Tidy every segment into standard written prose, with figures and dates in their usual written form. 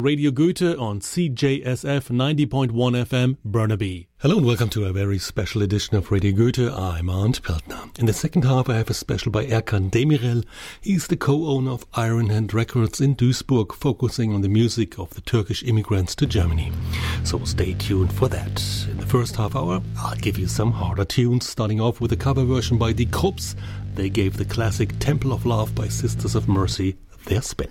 Radio Goethe on CJSF 90.1 FM, Burnaby. Hello and welcome to a very special edition of Radio Goethe. I'm Arndt Peltner. In the second half I have a special by Erkan Demirel. He's the co-owner of Iron Hand Records in Duisburg, focusing on the music of the Turkish immigrants to Germany. So stay tuned for that. In the first half hour I'll give you some harder tunes, starting off with a cover version by Die Krupps. They gave the classic Temple of Love by Sisters of Mercy their spin.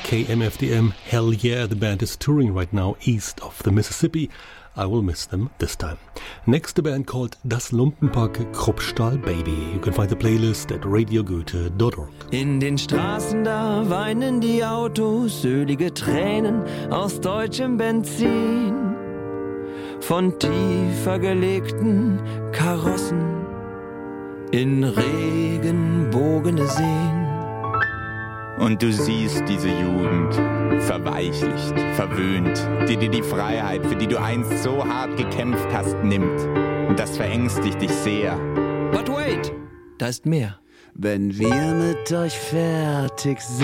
KMFDM. Hell yeah, the band is touring right now east of the Mississippi. I will miss them this time. Next, a band called Das Lumpenpack Kruppstahl Baby. You can find the playlist at radiogoethe.org. In den Straßen da weinen die Autos, ölige Tränen aus deutschem Benzin. Von tiefer gelegten Karossen in regenbogene Seen. Und du siehst diese Jugend, verweichlicht, verwöhnt, die dir die Freiheit, für die du einst so hart gekämpft hast, nimmt. Und das verängstigt dich sehr. But wait, da ist mehr. Wenn wir mit euch fertig sind.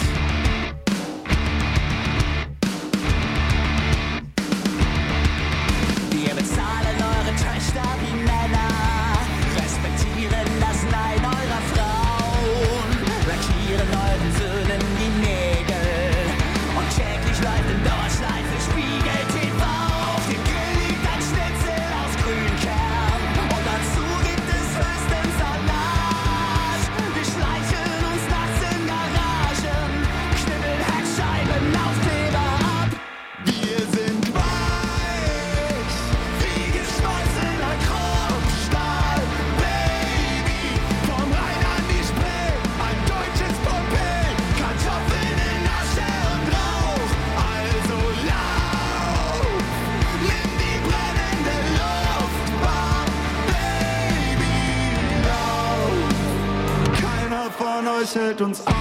Hält uns auf.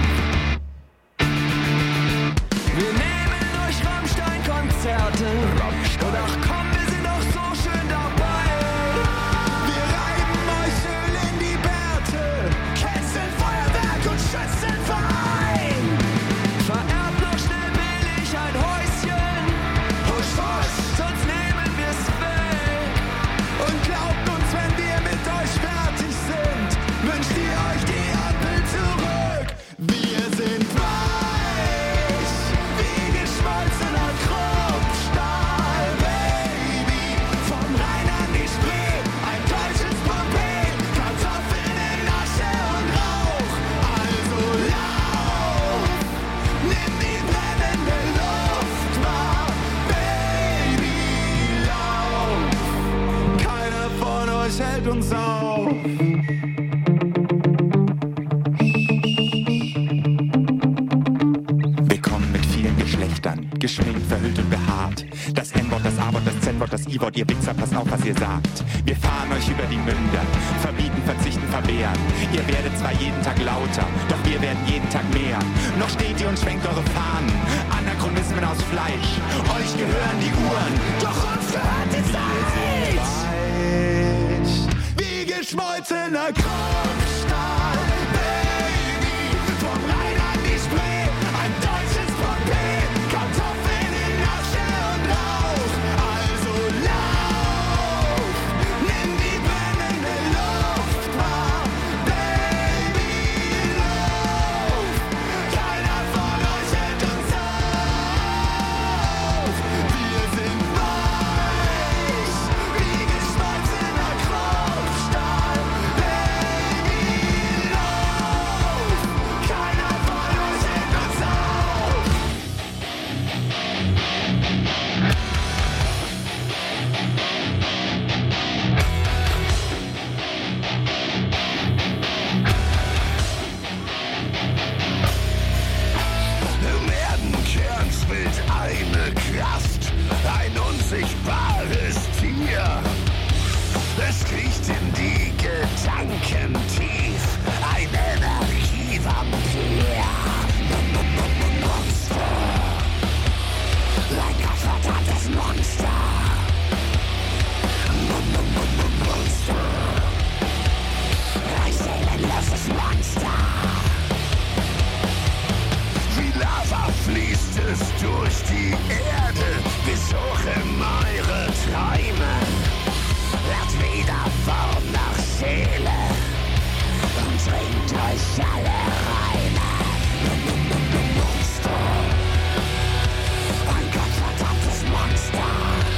Wir nehmen euch Rammstein-Konzerte. Und ach komm, wir sind doch so schön dabei. Wir reiben euch Öl in die Bärte, canceln Feuerwerk und Schützenverein. Vererbt noch schnell billig ein Häuschen. Husch, husch, sonst nehmen wir's weg. Und glaubt uns, wenn wir mit euch fertig sind, wünscht ihr euch die Ampel zurück. Wir sind weich, wie geschmolzener Kruppstahl, Baby. Vom Rhein an die Spree, ein deutsches Pompeii. Kartoffeln in Asche und Rauch. Also lauf, nimm die brennende Luft wahr, Baby, lauf. Keiner von euch hält uns auf. Geschminkt, verhüllt und behaart. Das N-Wort, das A-Wort, das Z-Wort, das I-Wort, ihr Wichser, passt auf, was ihr sagt. Wir fahren euch über die Münder, verbieten, verzichten, verwehren. Ihr werdet zwar jeden Tag lauter, doch wir werden jeden Tag mehr. Noch steht ihr und schwenkt eure Fahnen, Anachronismen aus Fleisch. Euch gehören die Uhren, doch uns gehört die Zeit. Wie geschmolzener Kruppstahl, Baby. Vom Rhein an die Spree, ein deutsches Pompeii. Kartoffeln in Asche und Rauch. Also lauf, nimm die brennende Luft wahr, Baby, lauf. Keiner von euch hält uns auf. Wir sind weich, wie geschmolzener Kruppstahl, Baby, lauf. Keiner von euch hält uns auf. Im Erdenkerns wild eine Kraft, ein unsichtbares Tier. Es kriecht in die Gedanken tief, ein Energievampir. Monster, ein gottverdammtes Monster. Monster, ein seelenloses Monster. Wie Lava fließt es durch die Erde bis hoch in eure Träume. Wird wieder Form nach Seele und trinkt euch alle Reime. Monster, ein gottverdammtes Monster.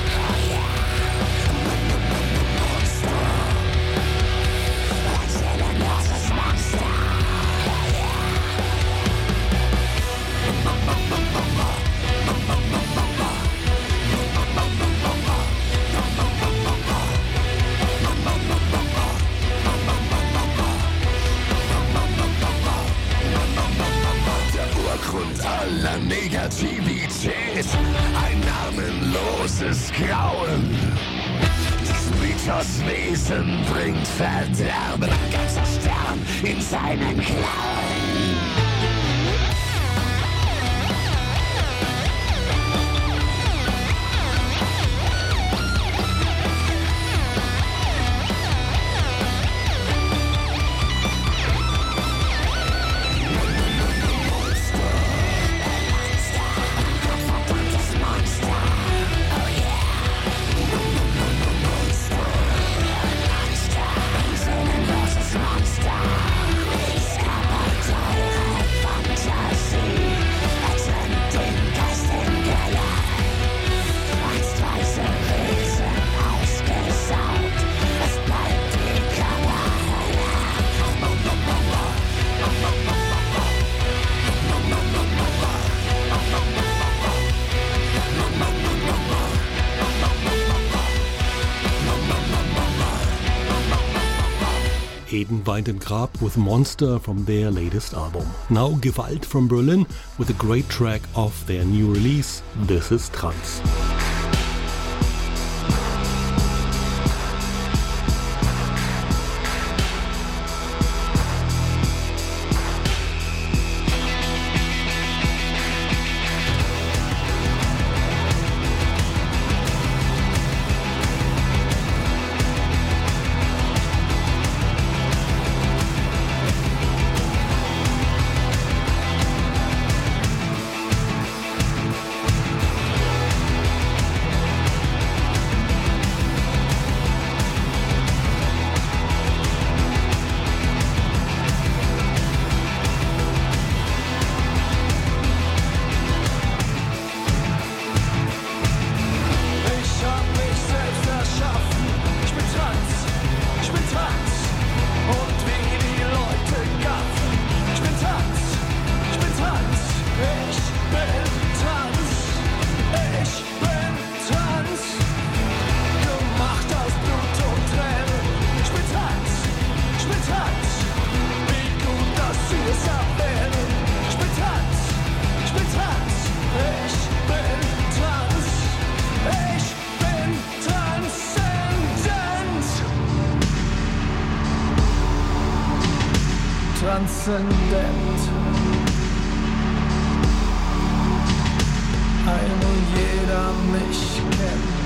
Monster, ein seelenloses Monster. Kreativität, ein namenloses Grauen. Das Mythoswesen bringt Verderben, ein ganzer Stern in seinen Klauen. Eden Weidengrab with Monster from their latest album. Now Gewalt from Berlin with a great track off their new release, This is Trans. Transzendent. Ein und jeder mich kennt.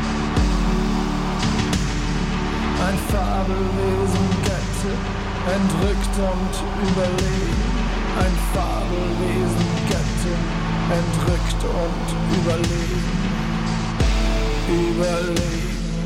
Ein Fabelwesen Götte, entrückt und überlegen. Ein Fabelwesen Götte, entrückt und überlegen. Überlegen.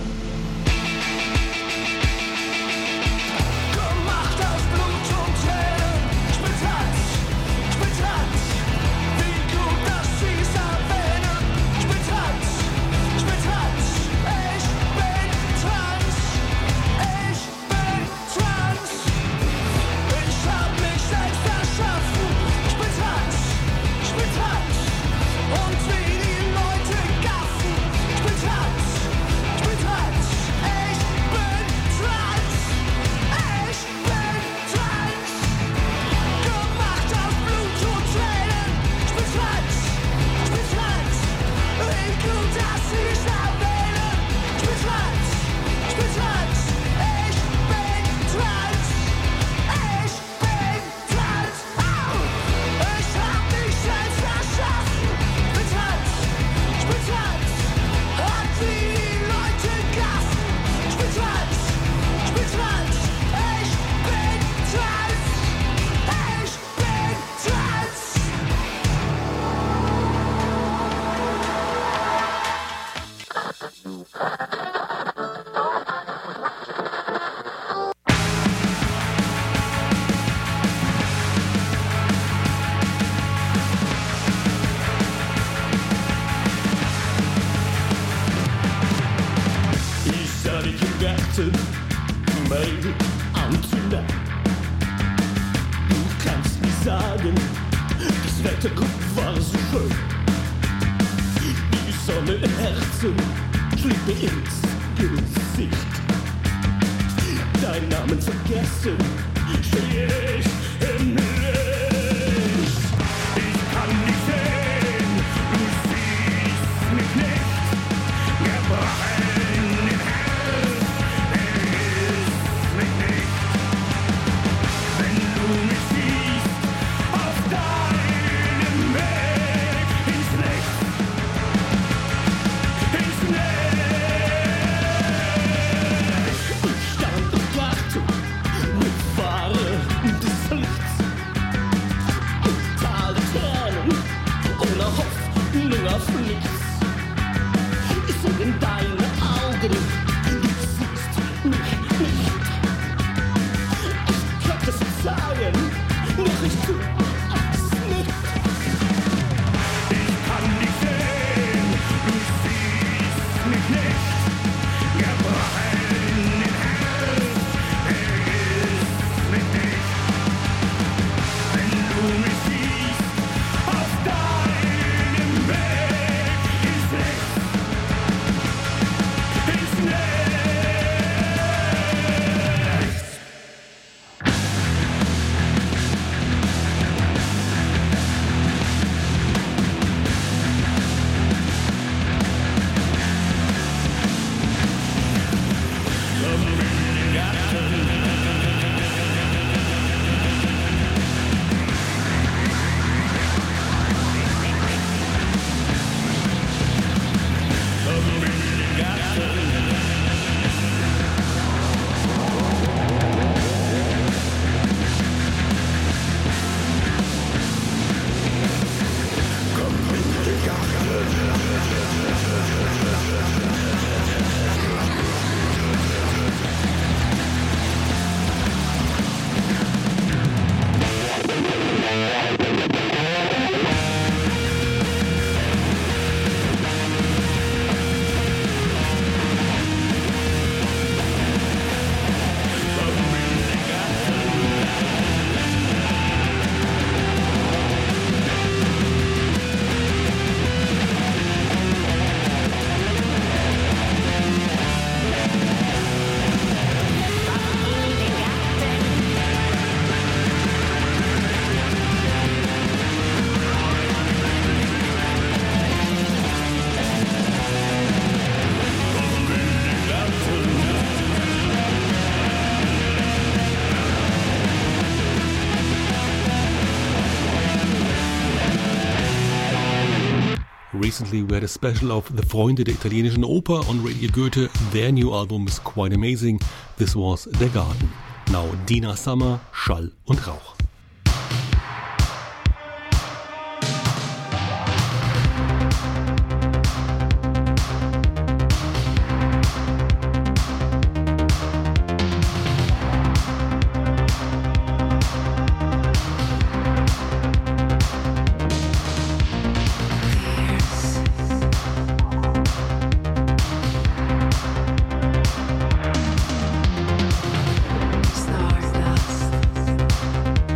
Baby, Anzünder. Du kannst mir sagen, das Wetter war so schön. Die Sonne im Herzen schlägt mir ins Gesicht. Deinen Namen vergessen, stehe ich im Licht. Ich kann nicht sehen, nicht zu. Ist nicht. Ich kann dich sehen, du siehst mich nicht. Gebrochen im Herz, vergiss mich nicht. Wenn du mich siehst, auf deinem Weg ins Licht. Ins Licht. Recently we had a special of the Freunde der italienischen Oper on Radio Goethe. Their new album is quite amazing. This was Der Garten. Now Dina Summer, Schall und Rauch. Stardust.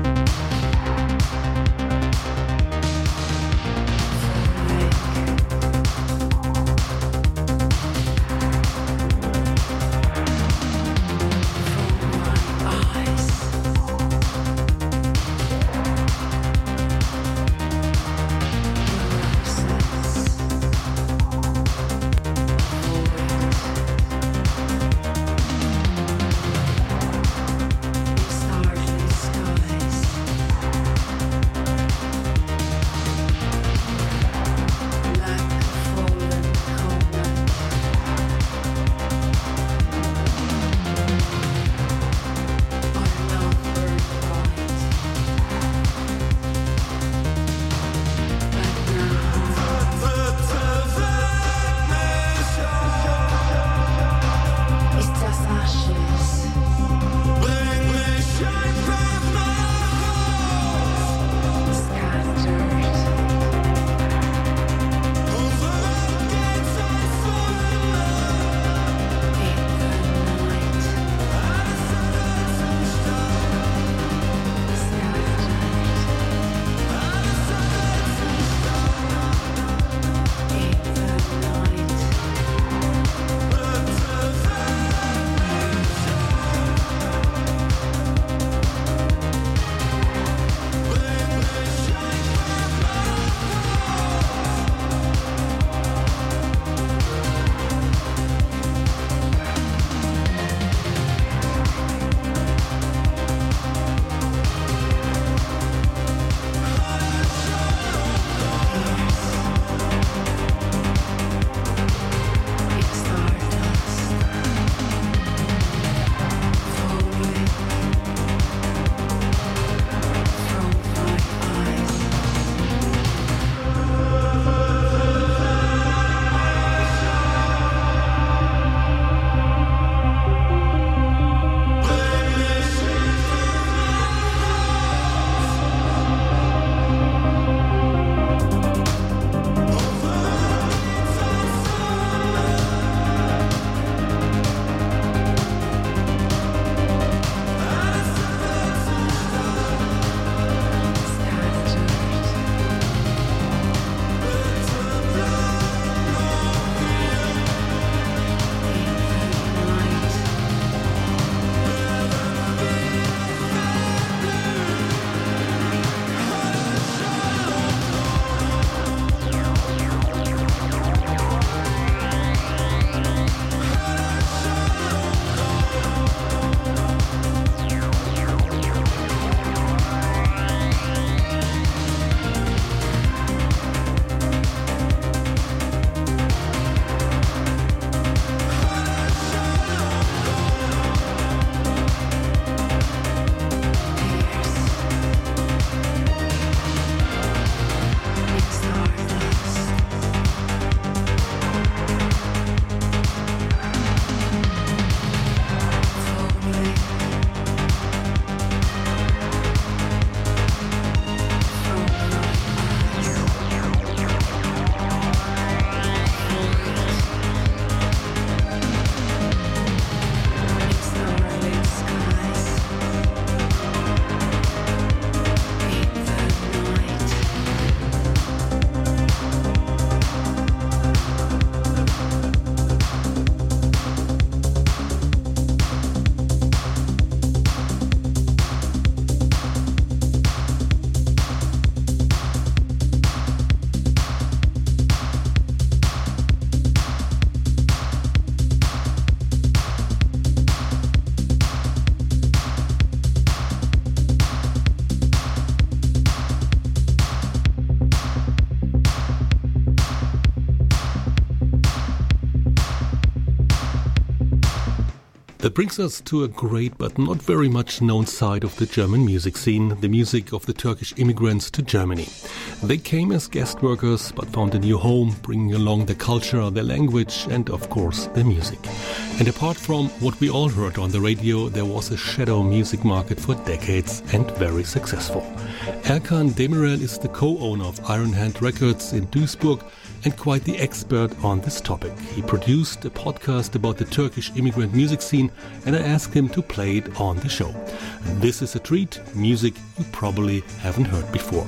That brings us to a great but not very much known side of the German music scene, the music of the Turkish immigrants to Germany. They came as guest workers but found a new home, bringing along their culture, their language and of course their music. And apart from what we all heard on the radio, there was a shadow music market for decades and very successful. Erkan Demirel is the co-owner of Iron Hand Records in Duisburg and quite the expert on this topic. He produced a podcast about the Turkish immigrant music scene and I asked him to play it on the show. And this is a treat, music you probably haven't heard before.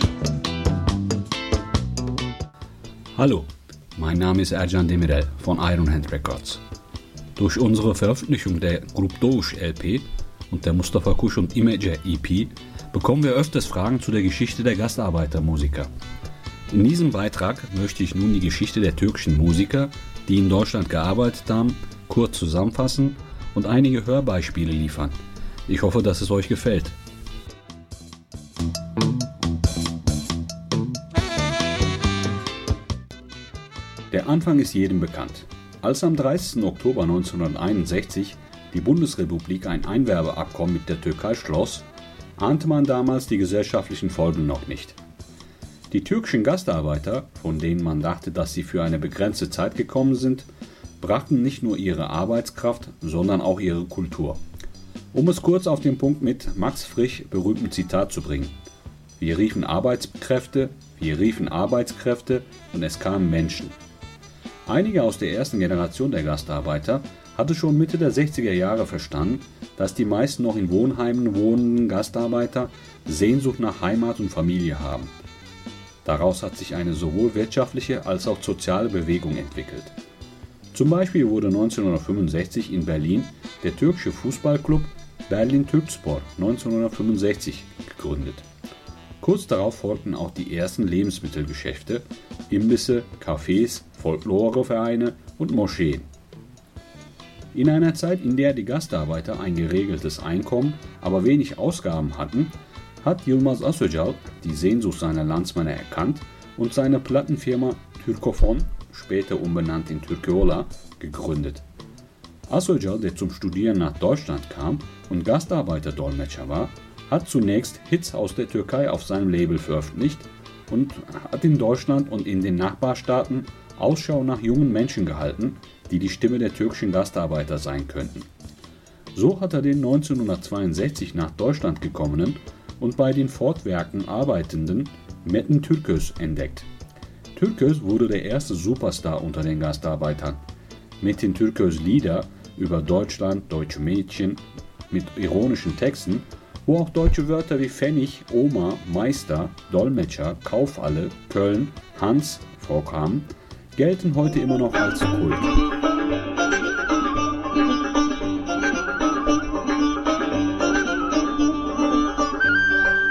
Hallo, mein Name ist Erkan Demirel von Iron Hand Records. Durch unsere Veröffentlichung der Grup Doğuş LP und der Mustafa Kuş und Imece EP bekommen wir öfters Fragen zu der Geschichte der Gastarbeitermusiker. In diesem Beitrag möchte ich nun die Geschichte der türkischen Musiker, die in Deutschland gearbeitet haben, kurz zusammenfassen und einige Hörbeispiele liefern. Ich hoffe, dass es euch gefällt. Der Anfang ist jedem bekannt. Als am 30. Oktober 1961 die Bundesrepublik ein Einwerbeabkommen mit der Türkei schloss, ahnte man damals die gesellschaftlichen Folgen noch nicht. Die türkischen Gastarbeiter, von denen man dachte, dass sie für eine begrenzte Zeit gekommen sind, brachten nicht nur ihre Arbeitskraft, sondern auch ihre Kultur. Um es kurz auf den Punkt mit Max Frisch berühmten Zitat zu bringen: Wir riefen Arbeitskräfte und es kamen Menschen. Einige aus der ersten Generation der Gastarbeiter hatte schon Mitte der 60er Jahre verstanden, dass die meisten noch in Wohnheimen wohnenden Gastarbeiter Sehnsucht nach Heimat und Familie haben. Daraus hat sich eine sowohl wirtschaftliche als auch soziale Bewegung entwickelt. Zum Beispiel wurde 1965 in Berlin der türkische Fußballclub Berlin Türkspor 1965 gegründet. Kurz darauf folgten auch die ersten Lebensmittelgeschäfte, Imbisse, Cafés, Folklorevereine und Moscheen. In einer Zeit, in der die Gastarbeiter ein geregeltes Einkommen, aber wenig Ausgaben hatten, hat Yılmaz Asöcal die Sehnsucht seiner Landsmänner erkannt und seine Plattenfirma Türkofon, später umbenannt in Türkola, gegründet. Asöcal, der zum Studieren nach Deutschland kam und Gastarbeiterdolmetscher war, hat zunächst Hits aus der Türkei auf seinem Label veröffentlicht und hat in Deutschland und in den Nachbarstaaten Ausschau nach jungen Menschen gehalten, die die Stimme der türkischen Gastarbeiter sein könnten. So hat er den 1962 nach Deutschland gekommenen und bei den Fortwerken arbeitenden Metin Türköz entdeckt. Türköz wurde der erste Superstar unter den Gastarbeitern. Metin Türköz Lieder über Deutschland, deutsche Mädchen mit ironischen Texten, wo auch deutsche Wörter wie Pfennig, Oma, Meister, Dolmetscher, Kaufhalle, Köln, Hans vorkamen, gelten heute immer noch als Kult.